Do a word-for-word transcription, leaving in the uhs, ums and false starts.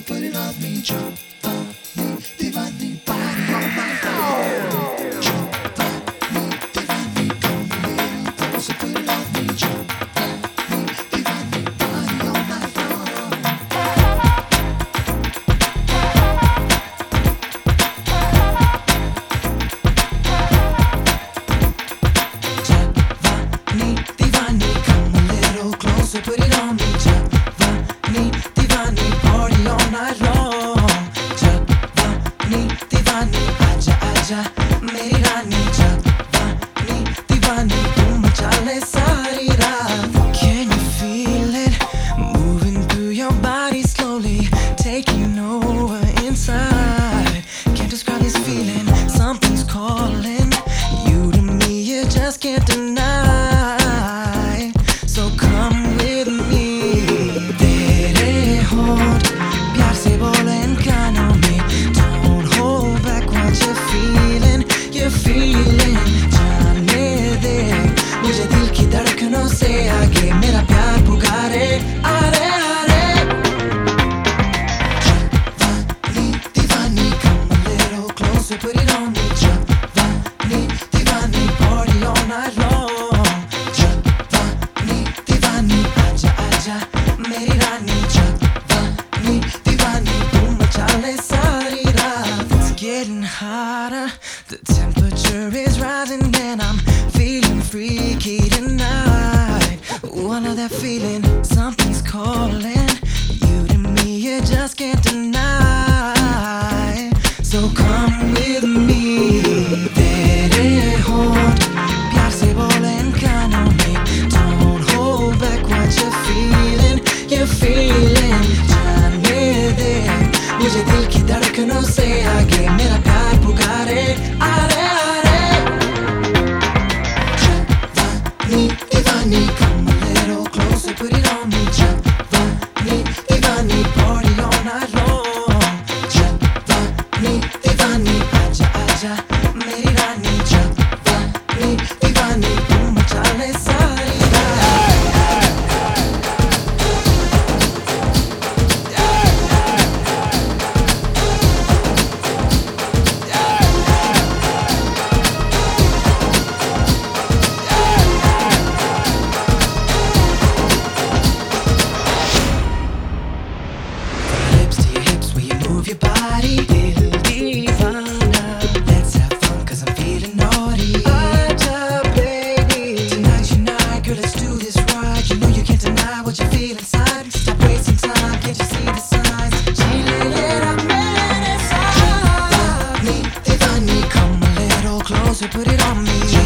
put it on me, Giovanni, Divani, body on my phone. Giovanni, Divani, come a little closer, put it on me, Giovanni, Divani, body on my phone. Giovanni, Divani, come a little closer, put it on me, Giovanni, Divani, party all night long. Giovanni, Divani, aja aja, meri rani. Giovanni, Divani, tu macha le sari raat. Can you feel it moving through your body slowly, taking over inside? Can't describe this feeling. Something's calling you to me. You just can't deny. So come with me. प्यार से बोले इन कानों में. Don't hold back what you're feeling. You're feeling. जाने दे मुझे दिल की धड़कनों से आगे. मेरा प्यार पुकारे. अरे अरे Giovanni, Divani, come a little closer, put it on me. Giovanni, Divani, party all night long. Giovanni, Divani, aja aja, meri rani. It's getting hotter, the temperature is rising, and I'm feeling freaky tonight. Ooh, I know that feeling, something's calling you to me, you just can't deny. So come with me. तेरे होंठ प्यार से बोले इन कानों में. Don't hold back what you're feeling, you're feeling. जाने दे मुझे दिल की धड़कनों से आगे. मेरा प्यार पुकारे. अरे अरे Giovanni, Divani, come a little closer, put it on me. Giovanni, Divani, party all night long. Giovanni, Divani, aja aja, meri rani. Giovanni, Divani, tu macha le sari raat. Move your body, Dil Deewana. Let's have fun, cause I'm feeling naughty. Aja, baby. Tonight's your night, girl, let's do this right. You know you can't deny what you feel inside. Stop wasting time, can't you see the signs? Giovanni, Divani, come a little closer, put it on me.